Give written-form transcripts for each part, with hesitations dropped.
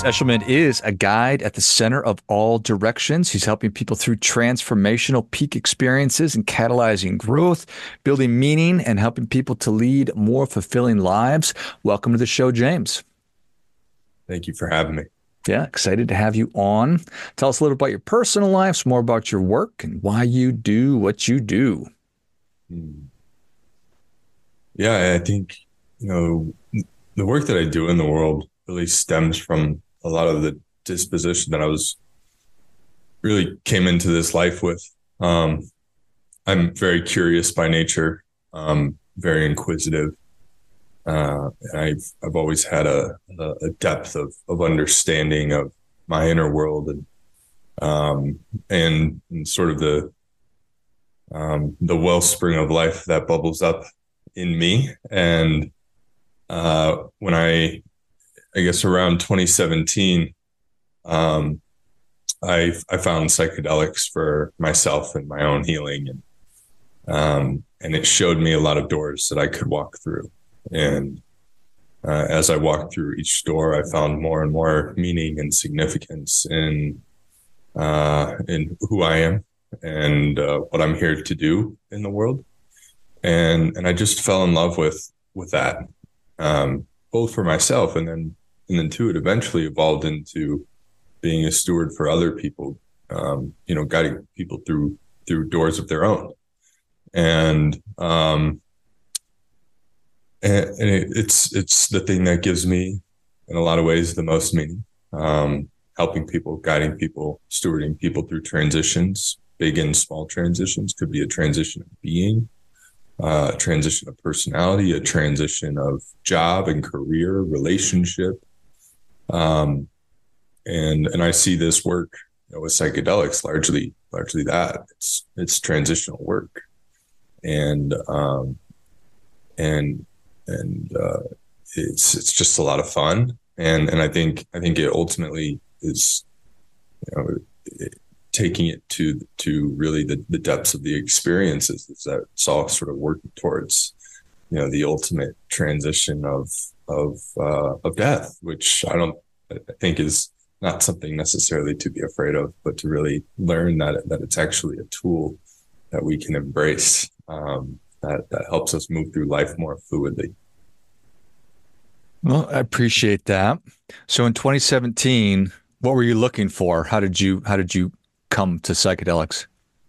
James Eshelman is a guide at the center of all directions. He's helping people through transformational peak experiences and catalyzing growth, building meaning, and helping people to lead more fulfilling lives. Welcome to the show, James. Thank you for having me. Yeah, excited to have you on. Tell us a little about your personal life, some more about your work, and why you do what you do. Hmm. Yeah, I think, the work that I do in the world really stems from a lot of the disposition that I was really came into this life with. I'm very curious by nature, very inquisitive. And I've always had a depth of understanding of my inner world and sort of the wellspring of life that bubbles up in me. And when I guess around 2017, I found psychedelics for myself and my own healing, and it showed me a lot of doors that I could walk through. And as I walked through each door, I found more and more meaning and significance in who I am and what I'm here to do in the world. And I just fell in love with that, both for myself and then too, it eventually evolved into being a steward for other people, guiding people through doors of their own. And it's the thing that gives me, in a lot of ways, the most meaning. Helping people, guiding people, stewarding people through transitions, big and small transitions. Could be a transition of being, a transition of personality, a transition of job and career, relationship. And I see this work, with psychedelics largely that it's transitional work, and it's just a lot of fun, and I think it ultimately is, taking it to really the depths of the experiences that it's all sort of working towards, the ultimate transition of death, which I think is not something necessarily to be afraid of, but to really learn that it's actually a tool that we can embrace, that helps us move through life more fluidly. Well, I appreciate that. So in 2017, what were you looking for? How did you come to psychedelics?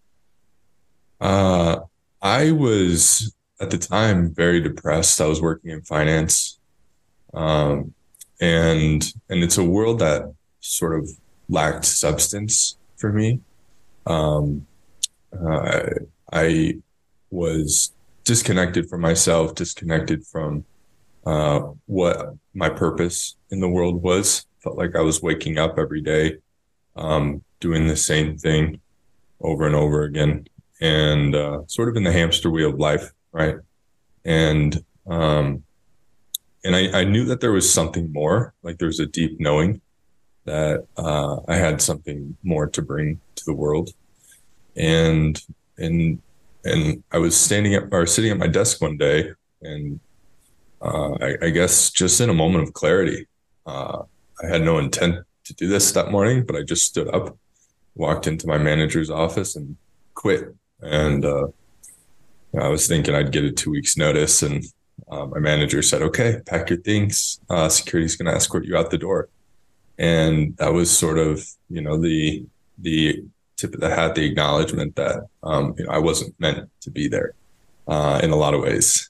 Uh, I was at the time very depressed. I was working in finance, um, and it's a world that sort of lacked substance for me. Um, uh, I was disconnected from myself, disconnected from what my purpose in the world was. Felt like I was waking up every day, doing the same thing over and over again, and sort of in the hamster wheel of life, right? And um, and I knew that there was something more, like there was a deep knowing that I had something more to bring to the world. And and and I was sitting at my desk one day, and I guess just in a moment of clarity, uh, I had no intent to do this that morning, but I just stood up, walked into my manager's office, and quit. And I was thinking I'd get a 2 weeks notice, and my manager said, "Okay, pack your things. Security's going to escort you out the door." And that was sort of, the tip of the hat, the acknowledgement that I wasn't meant to be there in a lot of ways,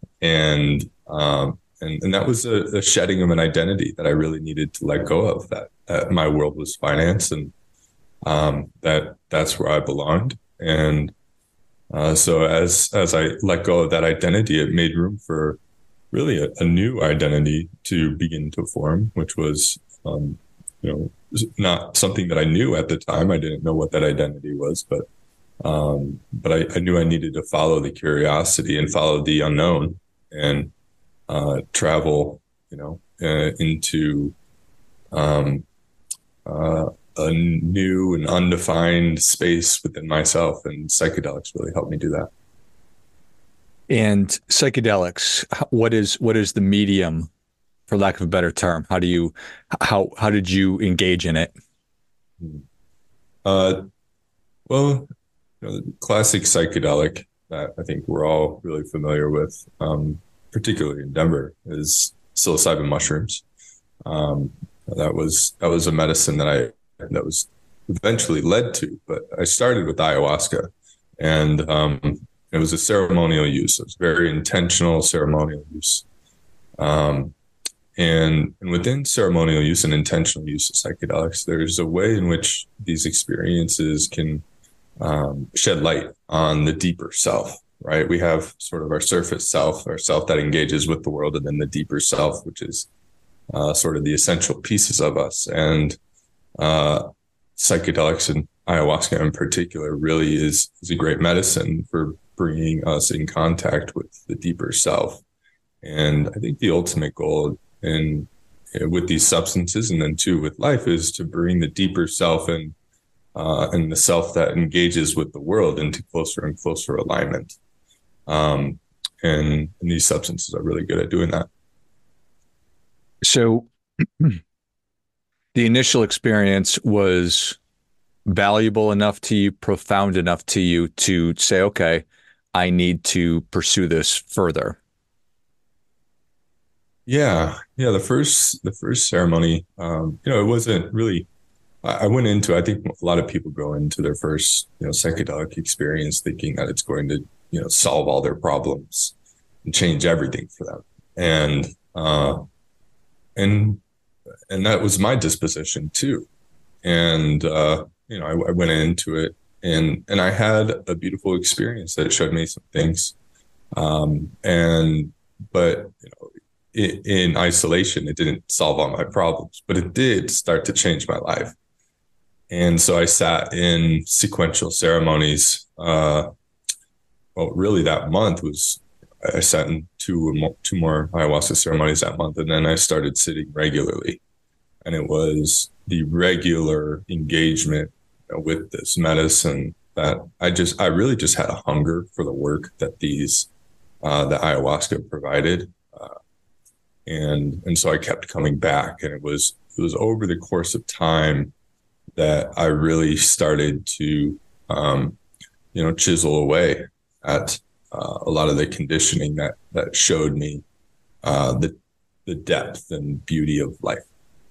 and that was a shedding of an identity that I really needed to let go of. That my world was finance, and that's where I belonged. And so as I let go of that identity, it made room for really a new identity to begin to form, which was, not something that I knew at the time. I didn't know what that identity was, but I knew I needed to follow the curiosity and follow the unknown, and travel, into um, a new and undefined space within myself. And psychedelics really helped me do that. And psychedelics, what is the medium for lack of a better term? How did you engage in it? Uh, well, the classic psychedelic that I think we're all really familiar with, particularly in Denver, is psilocybin mushrooms. Um, that was a medicine that was eventually led to, but I started with ayahuasca, and it was a ceremonial use. It was very intentional ceremonial use. Um, and within ceremonial use and intentional use of psychedelics, there's a way in which these experiences can shed light on the deeper self, right? We have sort of our surface self, our self that engages with the world, and then the deeper self, which is sort of the essential pieces of us. And uh, psychedelics and ayahuasca in particular really is a great medicine for bringing us in contact with the deeper self. And I think the ultimate goal in with these substances, and then too with life, is to bring the deeper self and the self that engages with the world into closer and closer alignment. Um, and these substances are really good at doing that. So the initial experience was valuable enough to you, profound enough to you to say, okay, I need to pursue this further. Yeah. The first ceremony, it wasn't really. I went into. I think a lot of people go into their first, psychedelic experience thinking that it's going to, solve all their problems and change everything for them. And and and that was my disposition too. And I went into it, and I had a beautiful experience that showed me some things. And but in isolation, it didn't solve all my problems, but it did start to change my life. And so I sat in sequential ceremonies. Well, really, that month was I sat in two more ayahuasca ceremonies that month, and then I started sitting regularly. And it was the regular engagement, with this medicine that I really just had a hunger for the work that the ayahuasca provided, and so I kept coming back, and it was over the course of time that I really started to chisel away at a lot of the conditioning that showed me the depth and beauty of life.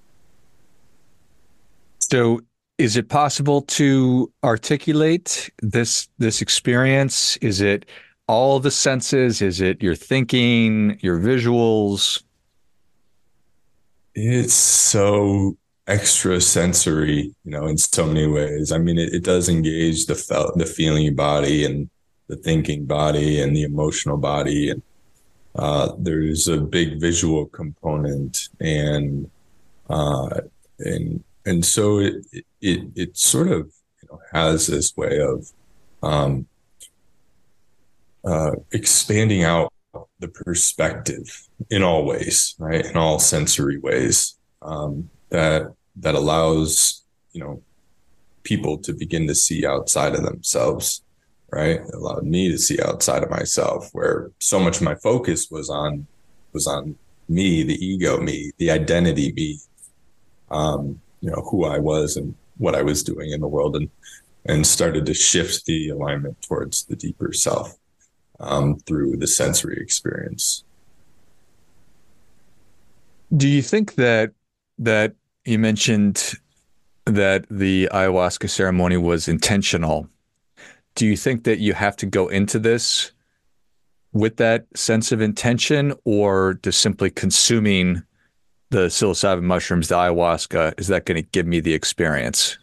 So is it possible to articulate this experience? Is it all the senses? Is it your thinking, your visuals? It's so extra sensory, in so many ways. I mean, it does engage the feeling body and the thinking body and the emotional body, and there's a big visual component, and so it sort of has this way of um, expanding out the perspective in all ways, right? In all sensory ways, that allows people to begin to see outside of themselves, right? It allowed me to see outside of myself, where so much of my focus was on me, the ego, me, the identity, me, who I was and what I was doing in the world, and started to shift the alignment towards the deeper self through the sensory experience. Do you think that you mentioned that the ayahuasca ceremony was intentional? Do you think that you have to go into this with that sense of intention, or does simply consuming the psilocybin mushrooms, the ayahuasca, is that going to give me the experience?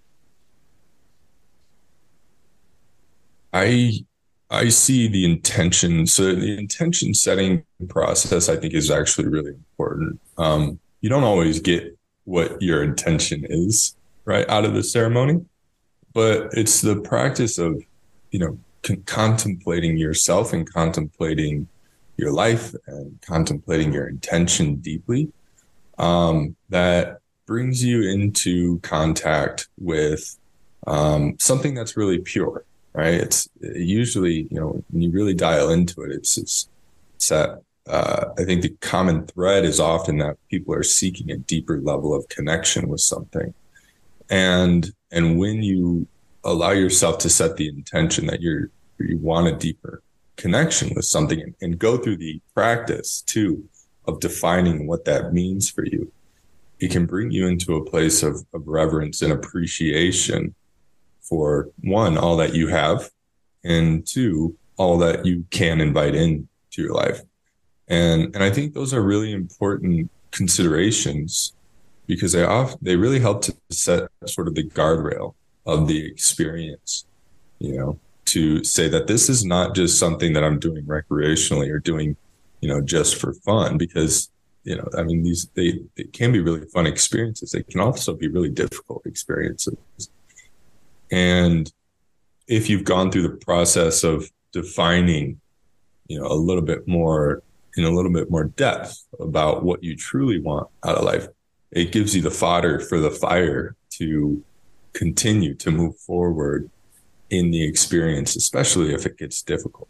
I I see the intention. So the intention setting process, I think, is actually really important. You don't always get what your intention is right out of the ceremony, but it's the practice of, contemplating yourself and contemplating your life and contemplating your intention deeply, that brings you into contact with something that's really pure, right? It's usually, when you really dial into it, it's that I think the common thread is often that people are seeking a deeper level of connection with something. And when you allow yourself to set the intention that you want a deeper connection with something, and go through the practice too of defining what that means for you, it can bring you into a place of reverence and appreciation for, one, all that you have, and two, all that you can invite into your life. And I think those are really important considerations, because they really help to set sort of the guardrail of the experience, to say that this is not just something that I'm doing recreationally or doing, just for fun, because, I mean, they can be really fun experiences. They can also be really difficult experiences. And if you've gone through the process of defining, a little bit more, in a little bit more depth about what you truly want out of life, it gives you the fodder for the fire to continue to move forward in the experience, especially if it gets difficult.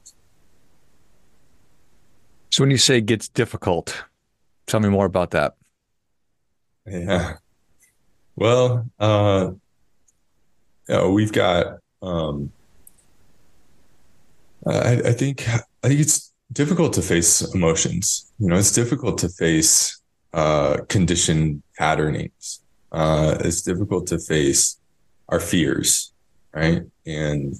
So when you say it gets difficult, tell me more about that. Yeah. Well, we've got, I think it's difficult to face emotions. It's difficult to face conditioned patternings. It's difficult to face our fears, right? And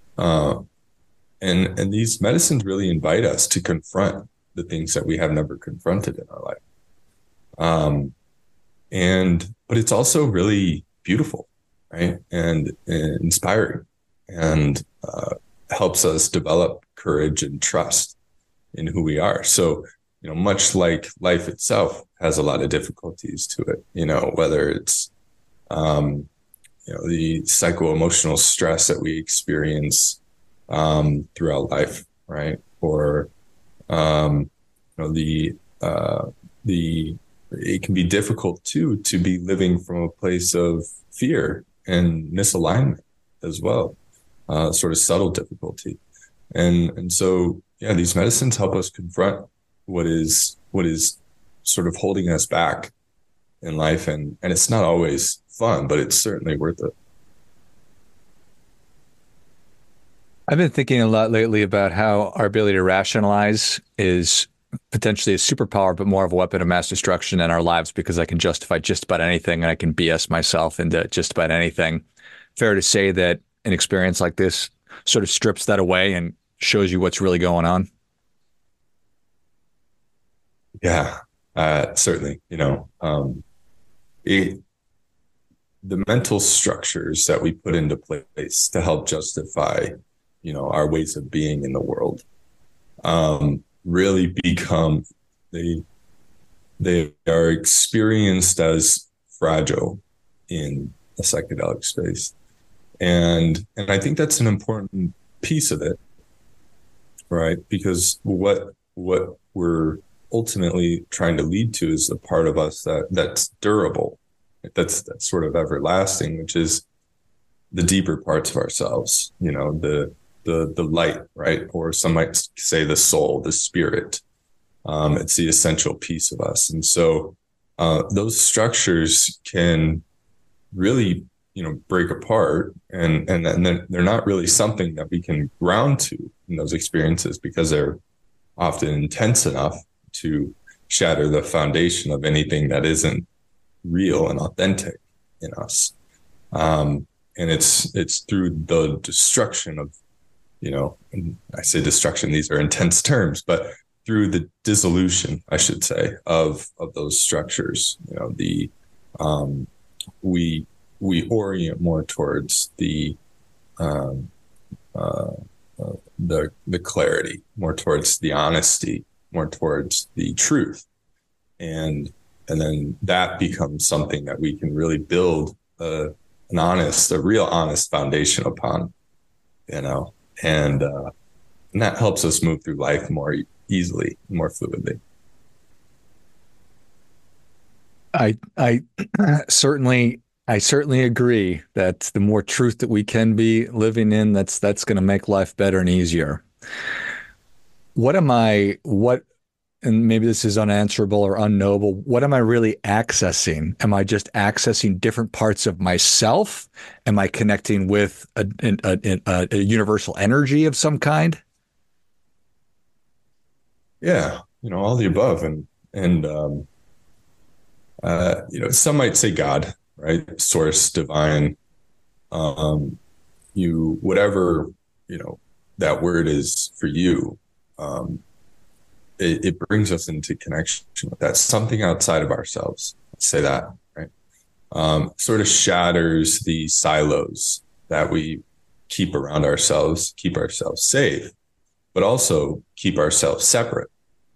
these medicines really invite us to confront the things that we have never confronted in our life. But it's also really beautiful, right? And inspiring, and helps us develop courage and trust in who we are. So, much like life itself has a lot of difficulties to it, whether it's, the psycho-emotional stress that we experience throughout life, right? Or, it can be difficult too to be living from a place of fear and misalignment as well, sort of subtle difficulty. And so, yeah, these medicines help us confront what is sort of holding us back in life. And it's not always fun, but it's certainly worth it. I've been thinking a lot lately about how our ability to rationalize is potentially a superpower, but more of a weapon of mass destruction in our lives, because I can justify just about anything and I can BS myself into just about anything. Fair to say that an experience like this sort of strips that away and shows you what's really going on? Yeah, certainly. The mental structures that we put into place to help justify, our ways of being in the world, really become, they are experienced as fragile in a psychedelic space. And I think that's an important piece of it, right? Because what we're ultimately trying to lead to is the part of us that's durable, that's sort of everlasting, which is the deeper parts of ourselves, the light, right? Or some might say the soul, the spirit. It's the essential piece of us. And so those structures can really, break apart, and they're not really something that we can ground to in those experiences, because they're often intense enough to shatter the foundation of anything that isn't real and authentic in us. And it's through the destruction of, and I say destruction, these are intense terms, but through the dissolution, I should say, of those structures, we orient more towards the clarity, more towards the honesty, more towards the truth, and then that becomes something that we can really build a real honest foundation upon, and that helps us move through life more easily, more fluidly. I certainly agree that the more truth that we can be living in, that's going to make life better and easier. What and maybe this is unanswerable or unknowable, what am I really accessing? Am I just accessing different parts of myself? Am I connecting with a universal energy of some kind? Yeah, all the above. Some might say God, right? Source, divine, whatever, that word is for you. It brings us into connection with that, something outside of ourselves. Let's say that, right? Sort of shatters the silos that we keep around ourselves, keep ourselves safe, but also keep ourselves separate.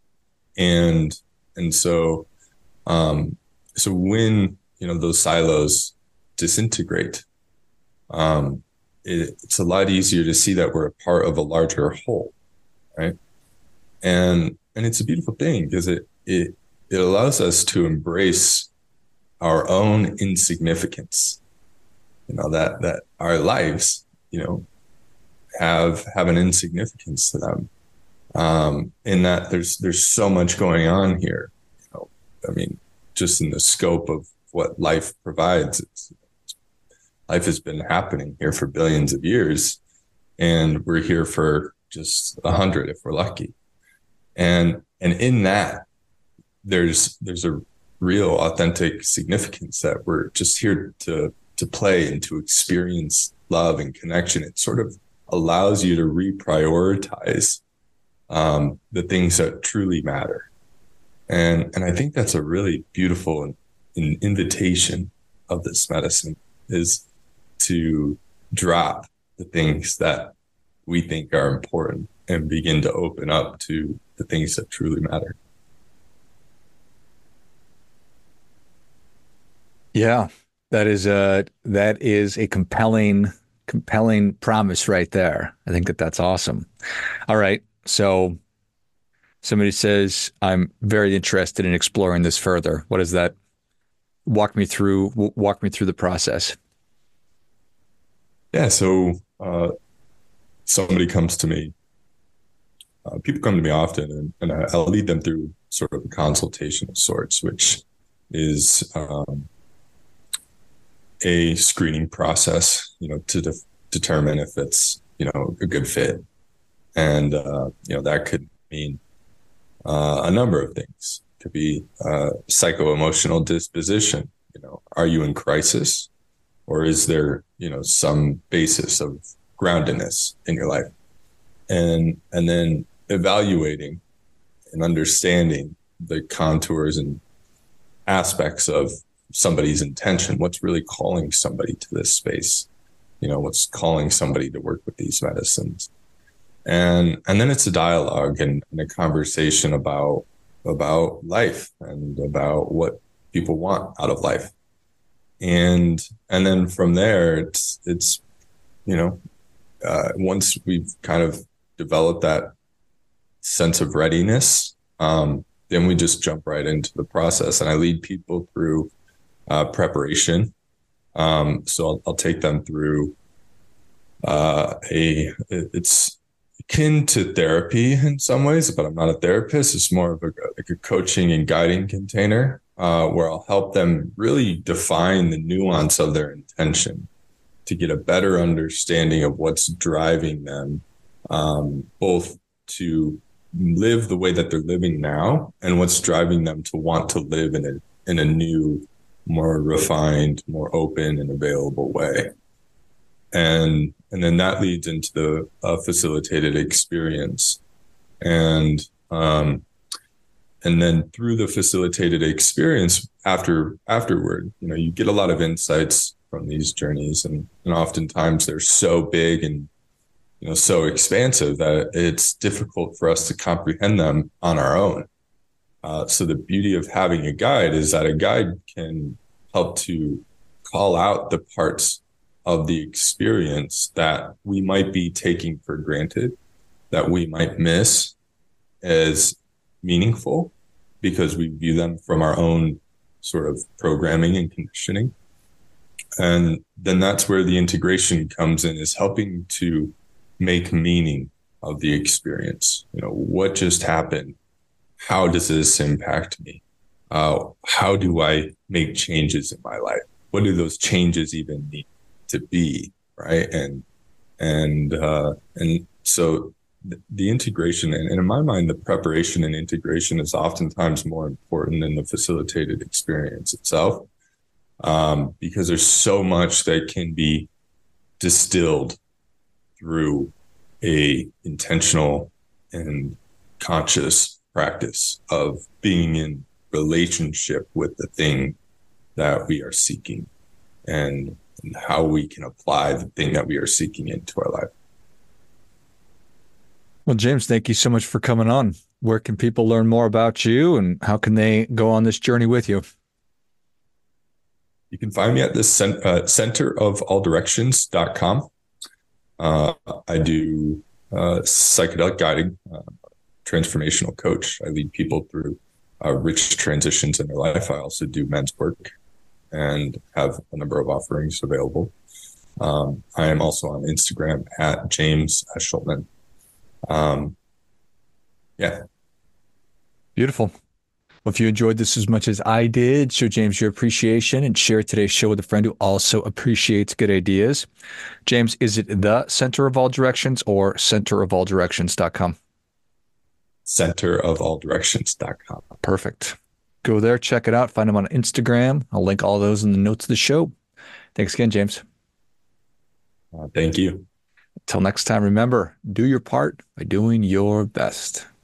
So when, those silos disintegrate, it's a lot easier to see that we're a part of a larger whole, right? And it's a beautiful thing because it allows us to embrace our own insignificance, that our lives, have an insignificance to them. In that there's so much going on here. I mean, just in the scope of what life provides, life has been happening here for billions of years, and we're here for just 100 if we're lucky. And in that, there's a real authentic significance that we're just here to play and to experience love and connection. It sort of allows you to reprioritize the things that truly matter. And I think that's a really beautiful invitation of this medicine, is to drop the things that we think are important and begin to open up to the things that truly matter. Yeah, that is a compelling promise right there. I think that's awesome. All right. So somebody says, I'm very interested in exploring this further. What is that? Walk me through the process. Yeah. So somebody comes to me. People come to me often, and I'll lead them through sort of a consultation of sorts, which is a screening process, to determine if it's, a good fit. And, that could mean a number of things. It could be psycho-emotional disposition. Are you in crisis, or is there, some basis of groundedness in your life? And then evaluating and understanding the contours and aspects of somebody's intention. What's really calling somebody to this space? What's calling somebody to work with these medicines? And then it's a dialogue and a conversation about life and about what people want out of life. And then from there, it's once we've kind of developed that sense of readiness, then we just jump right into the process. And I lead people through preparation. So I'll take them through it's akin to therapy in some ways, but I'm not a therapist. It's more of a coaching and guiding container, where I'll help them really define the nuance of their intention to get a better understanding of what's driving them, both to live the way that they're living now and what's driving them to want to live in a new, more refined, more open and available way. And then that leads into the facilitated experience. And then through the facilitated experience afterward, you get a lot of insights from these journeys, and oftentimes they're so big and so expansive that it's difficult for us to comprehend them on our own. So the beauty of having a guide is that a guide can help to call out the parts of the experience that we might be taking for granted, that we might miss as meaningful because we view them from our own sort of programming and conditioning. And then that's where the integration comes in, is helping to make meaning of the experience. What just happened? how does this impact me? How do I make changes in my life? What do those changes even need to be, right? And so the integration, and in my mind, the preparation and integration is oftentimes more important than the facilitated experience itself, because there's so much that can be distilled through a intentional and conscious practice of being in relationship with the thing that we are seeking, and how we can apply the thing that we are seeking into our life. Well, James, thank you so much for coming on. Where can people learn more about you and how can they go on this journey with you? You can find me at the centerofalldirections.com. I do psychedelic guiding, transformational coach. I lead people through rich transitions in their life. I also do men's work and have a number of offerings available. I am also on Instagram at James Eshelman. Yeah. Beautiful. Well, if you enjoyed this as much as I did, show James your appreciation and share today's show with a friend who also appreciates good ideas. James, is it the Center of All Directions or centerofalldirections.com? Centerofalldirections.com. Perfect. Go there, check it out, find him on Instagram. I'll link all those in the notes of the show. Thanks again, James. Thank you. Until next time, remember, do your part by doing your best.